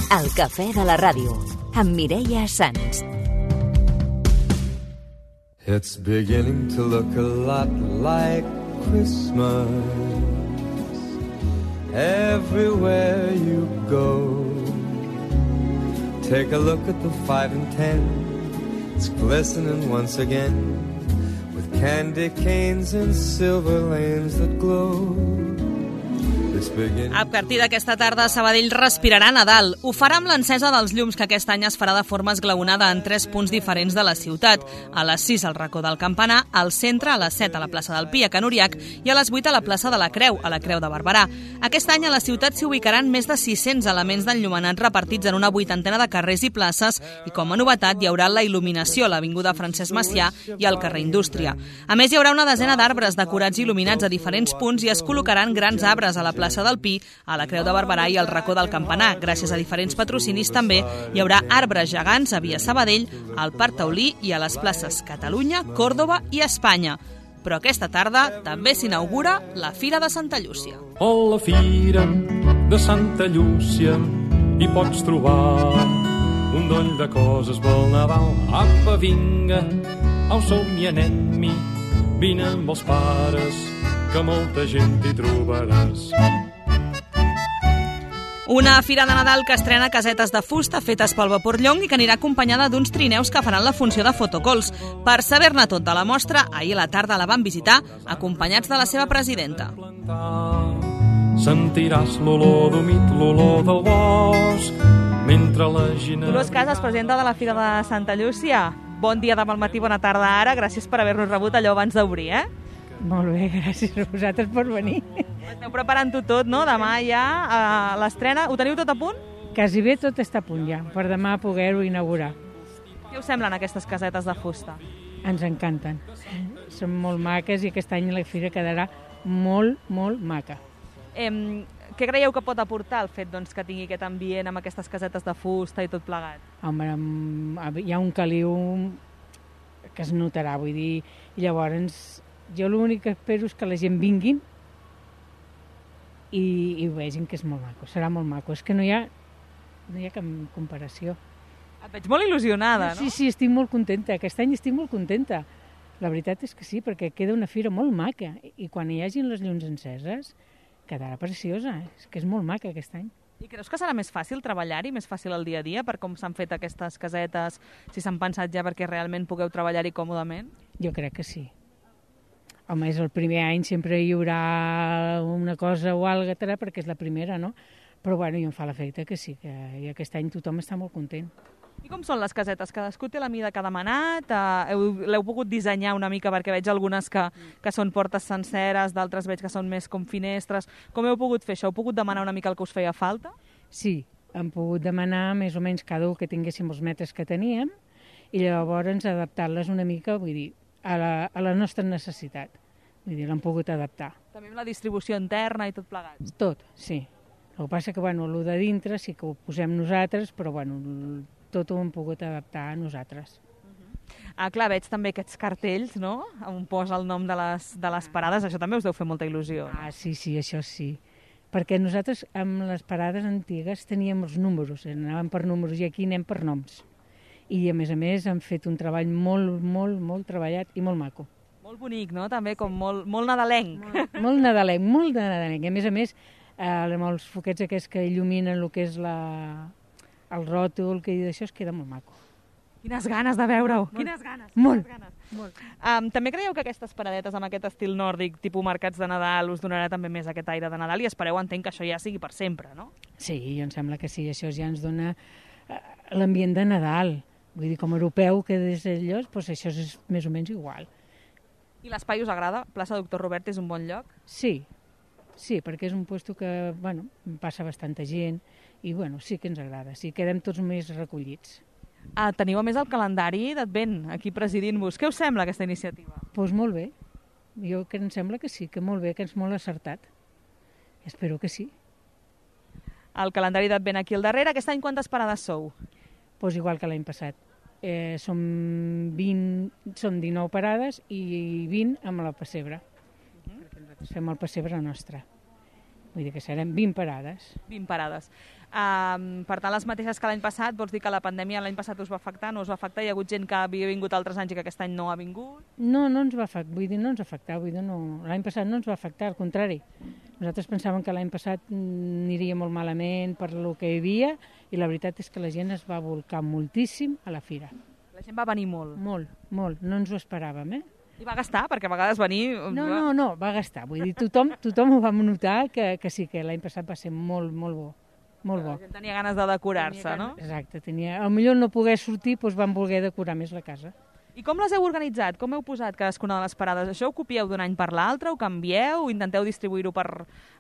El cafè de la ràdio, amb Mireia Sans. It's beginning to look a lot like Christmas everywhere you go. Take a look at the 5 and 10. It's glistening once again with candy canes and silver lanes that glow. A partir d'aquesta tarda, Sabadell respirarà Nadal. Ho farà amb l'encesa dels llums, que aquest any es farà de forma esglaonada en 3 punts diferents de la ciutat. A les 6 al racó del Campanar, al centre, a les 7 a la plaça del Pi, a Can Uriac, i a les 8 a la plaça de la Creu, a la Creu de Barberà. Aquest any a la ciutat s'hi ubicaran més de 600 elements d'enllumenat repartits en una 80ena de carrers i places, i com a novetat hi haurà la il·luminació a l'avinguda Francesc Macià i al carrer Indústria. A més, hi haurà una desena d'arbres decorats i il·luminats a diferents punts i es col·locaran grans arbres a la plaça del Pi, a la Creu de Barberà i al racó del Campanar. Gràcies a diferents patrocinis també hi haurà arbres gegants a Via Sabadell, al Parc Taulí i a les places Catalunya, Còrdova i Espanya. Però aquesta tarda també s'inaugura la Fira de Santa Llúcia. A la Fira de Santa Llúcia hi pots trobar un doll de coses pel Nadal. Apa, vinga, au som-hi, anem-hi, vine amb els pares, que molta gent hi trobaràs. Una fira de Nadal que estrena casetes de fusta fetes pel vapor llong i que anirà acompanyada d'uns trineus que faran la funció de fotocols. Per saber-ne tot de la mostra, ahir a la tarda la van visitar acompanyats de la seva presidenta. Sentiràs l'olor d'humit, l'olor del bosc, mentre la gent... Dolors Casas, presidenta de la Fira de Santa Llúcia. Bon dia demà al matí, bona tarda ara. Gràcies per haver-nos rebut allò abans d'obrir, Molt bé, gràcies a vosaltres per venir. Esteu preparant-ho tot, no? Demà ja l'estrena. Ho teniu tot a punt? Quasi bé tot està a punt ja, per demà poder-ho inaugurar. Què us semblen aquestes casetes de fusta? Ens encanten. Són molt maques i aquest any la fira quedarà molt, molt maca. Què creieu que pot aportar el fet que tingui aquest ambient amb aquestes casetes de fusta i tot plegat? Home, hi ha un caliu que es notarà, vull dir, i llavors jo l'únic que espero és que la gent vinguin i ho vegin, que és molt maco, serà molt maco. És que no hi ha cap comparació. Et veig molt il·lusionada, no? Sí, estic molt contenta. Aquest any estic molt contenta. La veritat és que sí, perquè queda una fira molt maca i quan hi hagin les llums enceses quedarà preciosa. És que és molt maca aquest any. I creus que serà més fàcil treballar-hi, més fàcil el dia a dia, per com s'han fet aquestes casetes, si s'han pensat ja perquè realment pugueu treballar-hi còmodament? Jo crec que sí. Home, és el primer any, sempre hi haurà una cosa o altra, perquè és la primera, no? Però bueno, em fa l'efecte que sí, que aquest any tothom està molt content. I com són les casetes? Cadascú té la mida que ha demanat? L'heu pogut dissenyar una mica, perquè veig algunes que són portes senceres, d'altres veig que són més com finestres. Com heu pogut fer això? Heu pogut demanar una mica el que us feia falta? Sí, hem pogut demanar més o menys cada un que tinguéssim els metres que teníem i llavors adaptar-les una mica, vull dir, a la nostra necessitat. Vull dir, l'hem pogut adaptar. També amb la distribució interna i tot plegat? Tot, sí. El que passa que, bueno, el de dintre sí que ho posem nosaltres, però, bueno, tot ho hem pogut adaptar a nosaltres. Clar, veig també aquests cartells, no?, on posa el nom de les parades. Això també us deu fer molta il·lusió. Sí, això sí. Perquè nosaltres, amb les parades antigues, teníem els números, anàvem per números, i aquí anem per noms. I, a més, han fet un treball molt, molt, molt treballat i molt maco. Molt bonic, no?, també, com molt nadalenc. Molt nadalenc, molt nadalenc. A més, amb els foquets aquests que il·luminen el que és el ròtol, que d'això es queda molt maco. Quines ganes de veure-ho! Quines ganes! Molt! També creieu que aquestes paradetes amb aquest estil nòrdic, tipus mercats de Nadal, us donarà també més aquest aire de Nadal i espereu, entenc, que això ja sigui per sempre, no? Sí, em sembla que sí, això ja ens dona l'ambient de Nadal. Vull dir, com a europeu, que des d'allò, doncs això és més o menys igual. I l'espai us agrada? Plaça Doctor Robert és un bon lloc? Sí, perquè és un lloc que, bueno, passa bastanta gent i, bueno, sí que ens agrada, sí, quedem tots més recollits. Teniu a més el calendari d'Advent aquí presidint-vos. Què us sembla aquesta iniciativa? Doncs molt bé. Jo que em sembla que sí, que molt bé, que és molt acertat. Espero que sí. El calendari d'Advent aquí al darrere. Aquest any quantes parades sou? Doncs igual que l'any passat. Som 19 parades i 20 amb la pessebre. Perquè nosaltres fem el pessebre nostre. Vull dir que serem 20 parades. 20 parades. Per tant, les mateixes que l'any passat, vols dir que la pandèmia l'any passat us va afectar, no us va afectar? Hi ha hagut gent que havia vingut altres anys i que aquest any no ha vingut? No, no ens va afectar, vull dir, no ens va afectar, vull dir, no, l'any passat no ens va afectar, al contrari. Nosaltres pensàvem que l'any passat aniria molt malament per lo que hi havia i la veritat és que la gent es va volcar moltíssim a la fira. La gent va venir molt. Molt, molt, no ens ho esperàvem, I va gastar, perquè a vegades venir... No, va gastar, vull dir, tothom ho va notar que sí, que l'any passat va ser molt, molt bo. Molt bo. La gent tenia ganes de decorar-se, no? Exacte, potser no poder sortir, doncs van voler decorar més la casa. I com les heu organitzat? Com heu posat cadascuna de les parades? Això ho copieu d'un any per l'altre? Ho canvieu? Intenteu distribuir-ho per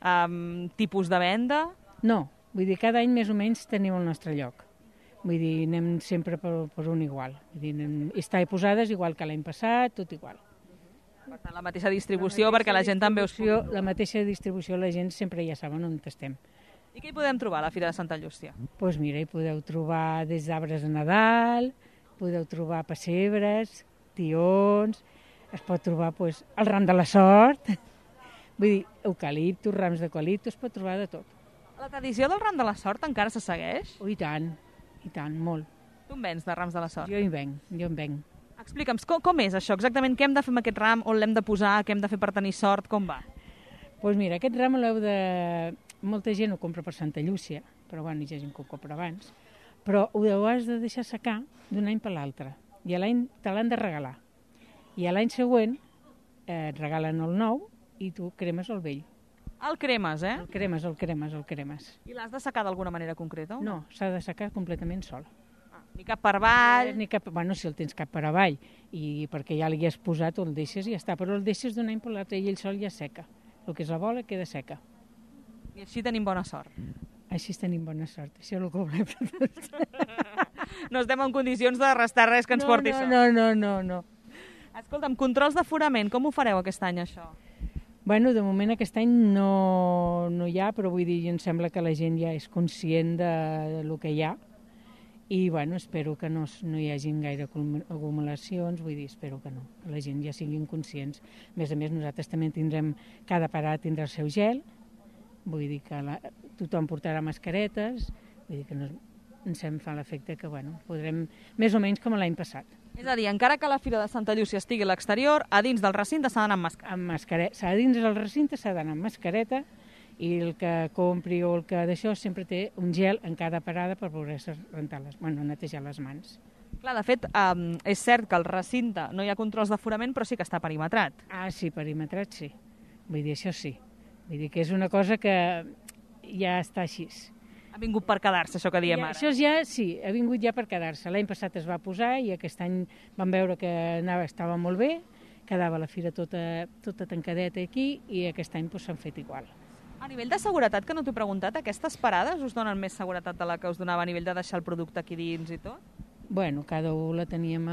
tipus de venda? No, vull dir, cada any més o menys tenim el nostre lloc. Vull dir, anem sempre per un igual. Vull dir, està posades igual que l'any passat, tot igual. Per tant, la mateixa distribució, perquè la gent també us... La mateixa distribució, la gent sempre ja saben on estem. I què hi podem trobar a la Fira de Santa Llúcia? Doncs mira, hi podeu trobar des d'arbres de Nadal, podeu trobar pessebres, tions, es pot trobar el ram de la sort, vull dir, eucaliptus, rams d'eucaliptus, es pot trobar de tot. La tradició del ram de la sort encara se segueix? I tant, molt. Tu en vens de rams de la sort? Jo en venc. Explica'm, com és això? Exactament què hem de fer amb aquest ram, on l'hem de posar, què hem de fer per tenir sort, com va? Doncs mira, aquest ram l'heu de... Molta gent ho compra per Santa Llúcia, però bueno, hi ha gent que ho compra abans, però ho has de deixar secar d'un any per l'altre, i a l'any te l'han de regalar. I a l'any següent et regalen el nou i tu cremes el vell. El cremes, eh? El cremes. I l'has de secar d'alguna manera concreta? No, s'ha de secar completament sol. Ni cap per avall? Bueno, si el tens cap per avall, i perquè ja l'hi has posat, el deixes i ja està, però el deixes d'un any per l'altre i ell sol ja seca. El que és la bola queda seca. I així tenim bona sort. Així tenim bona sort, això és el que volem. No estem en condicions de restar res que ens porti sort. No. Escolta'm, controls d'aforament, com ho fareu aquest any, això? Bueno, de moment aquest any no hi ha, però vull dir, em sembla que la gent ja és conscient de lo que hi ha. I bueno, espero que no hi hagi gaire acumulacions, vull dir, espero que no, que la gent ja siguin conscients. A més, nosaltres també tindrem, cada parada tindrà el seu gel, vull dir que tothom portarà mascaretes, vull dir que ens fa l'efecte que bueno, podrem més o menys com l'any passat. És a dir, encara que la Fira de Santa Llúcia estigui a l'exterior, a dins del recinte s'ha d'anar amb mascareta. Amb mascareta. A dins del recinte s'ha d'anar amb mascareta i el que compri o el que d'això sempre té un gel en cada parada per poder-se netejar les mans. Clar, de fet, és cert que al recinte no hi ha controls d'aforament, però sí que està perimetrat. Ah, sí, perimetrat sí. Vull dir, això sí. Vull dir que és una cosa que ja està així. Ha vingut per quedar-se, això que diem ara. Això ja, sí, ha vingut ja per quedar-se. L'any passat es va posar i aquest any vam veure que estava molt bé, quedava la fira tota tancadeta aquí i aquest any s'han fet igual. A nivell de seguretat, que no t'ho he preguntat, aquestes parades us donen més seguretat de la que us donava a nivell de deixar el producte aquí dins i tot? Bueno, cada un la teníem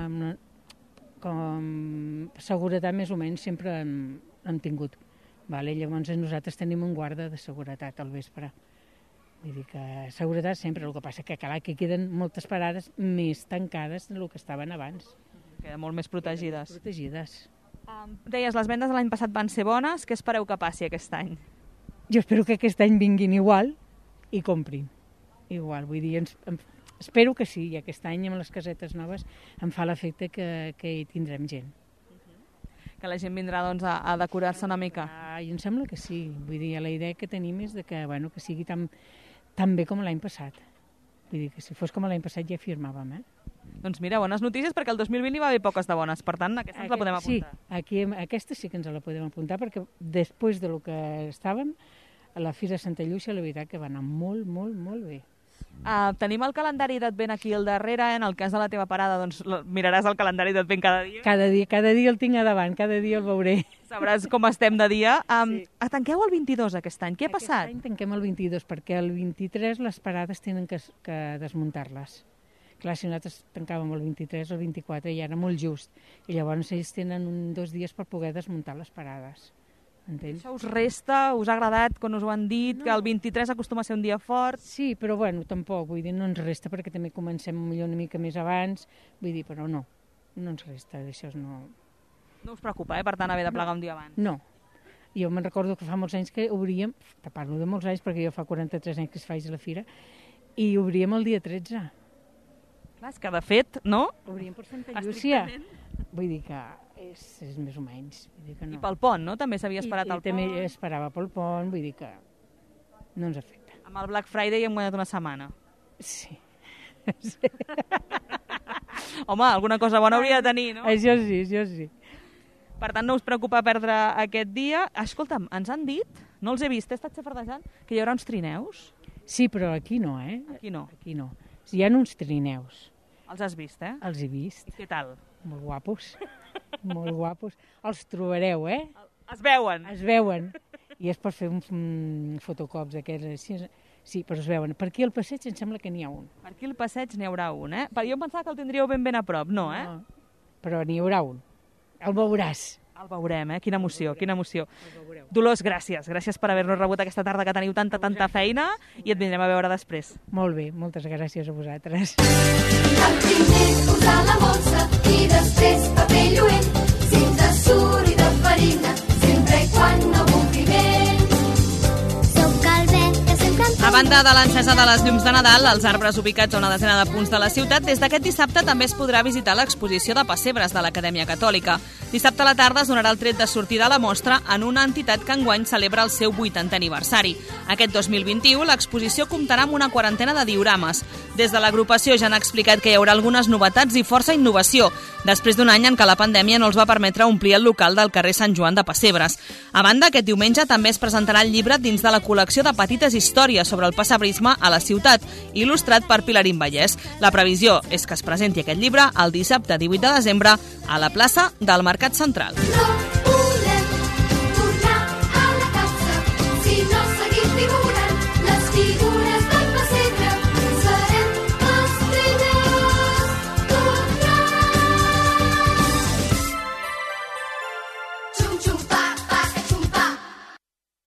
com seguretat més o menys sempre hem tingut. Vale? Llavors nosaltres tenim un guarda de seguretat al vespre. Vull dir que seguretat sempre, el que passa que clar, que queden moltes parades més tancades del que estaven abans. Queden molt més protegides. Deies, les vendes de l'any passat van ser bones, què espereu que passi aquest any? Jo espero que aquest any vinguin igual i comprin. Igual, vull dir, espero que sí, i aquest any amb les casetes noves em fa l'efecte que hi tindrem gent. Que la gent vindrà doncs, a decorar-se una mica. I em sembla que sí. Vull dir, la idea que tenim és que sigui tan bé com l'any passat. Vull dir que si fos com l'any passat ja firmàvem, Doncs mira, bones notícies, perquè el 2020 hi va haver poques de bones, per tant, aquesta ens la podem apuntar. Sí, aquesta sí que ens la podem apuntar, perquè després del que estàvem, a la Fira de Santa Llúcia, la veritat que va anar molt, molt, molt bé. Tenim el calendari d'Advent aquí al darrere, en el cas de la teva parada doncs miraràs el calendari d'Advent cada dia? Cada dia el tinc a davant, cada dia el veuré. Sabràs com estem de dia. Tanqueu el 22 aquest any, què ha passat? Aquest any tanquem el 22 perquè el 23 les parades tenen que desmuntar-les. Clar, si nosaltres tancàvem el 23 o el 24 ja era molt just, i llavors ells tenen 2 dies per poder desmuntar les parades. Entens? Això us resta? Us ha agradat quan us ho han dit? Que el 23 acostuma a ser un dia fort? Sí, però bueno, tampoc, vull dir, no ens resta perquè també comencem millor una mica més abans, vull dir, però no ens resta, això no... No us preocupa, per tant, haver de plegar un dia abans? No. Jo me'n recordo que fa molts anys que obríem, te parlo de molts anys perquè jo fa 43 anys que es faig la fira, i obríem el dia 13. Clar, és que de fet, no? Obríem per Santa Llúcia. Vull dir que és més o menys. Vull dir que no. I pel pont, no? També s'havia esperat el pont. També esperava pel pont, vull dir que no ens afecta. Amb el Black Friday hem guanyat una setmana. Sí. Home, alguna cosa bona hauria de tenir, no? Això sí. Per tant, no us preocupa perdre aquest dia. Escolta'm, ens han dit, no els he vist, he estat xafardejant, que hi haurà uns trineus. Sí, però aquí no, eh? Aquí no. Aquí no. Hi ha uns trineus. Els has vist, eh? Els he vist. I què tal? Molt guapos. Molt guapos. Els trobareu, eh? Es veuen. Es veuen. I és per fer un fotocops d'aquests. Sí, però es veuen. Per aquí al passeig em sembla que n'hi ha un. Per aquí al passeig n'hi haurà un, eh? Jo em pensava que el tindríeu ben a prop, no, eh? No, però n'hi haurà un. El veuràs. El veurem, eh? Quina emoció, quina emoció. Dolors, gràcies. Gràcies per haver-nos rebut aquesta tarda que teniu tanta feina i et vindrem a veure després. Molt bé, moltes gràcies a vosaltres. El primer posar la bossa i després paper lluent, cinta suro i de farina, sempre i quan no bufi vent. Soc el vent que sempre em A banda de l'encesa de les llums de Nadal, als arbres ubicats a una desena de punts de la ciutat, des d'aquest dissabte també es podrà visitar l'exposició de pessebres de l'Acadèmia Catòlica. Dissabte a la tarda es donarà el tret de sortida a la mostra en una entitat que enguany celebra el seu 80è aniversari. Aquest 2021 l'exposició comptarà amb una quarantena de diorames. Des de l'agrupació ja han explicat que hi haurà algunes novetats i força innovació, després d'un any en què la pandèmia no els va permetre omplir el local del carrer Sant Joan de Pessebres. A banda, aquest diumenge també es presentarà el llibre dins de la col·lecció de petites històries sobre el pessebrisme a la ciutat, il·lustrat per Pilarín Vallès. La previsió és que es presenti aquest llibre el dissabte 18 de desembre a la plaça del Mercat Central. no podem tornar a la casa si no seguim figurant les figures del pessebre. Serem els primers tornant. Xum, xum, pa.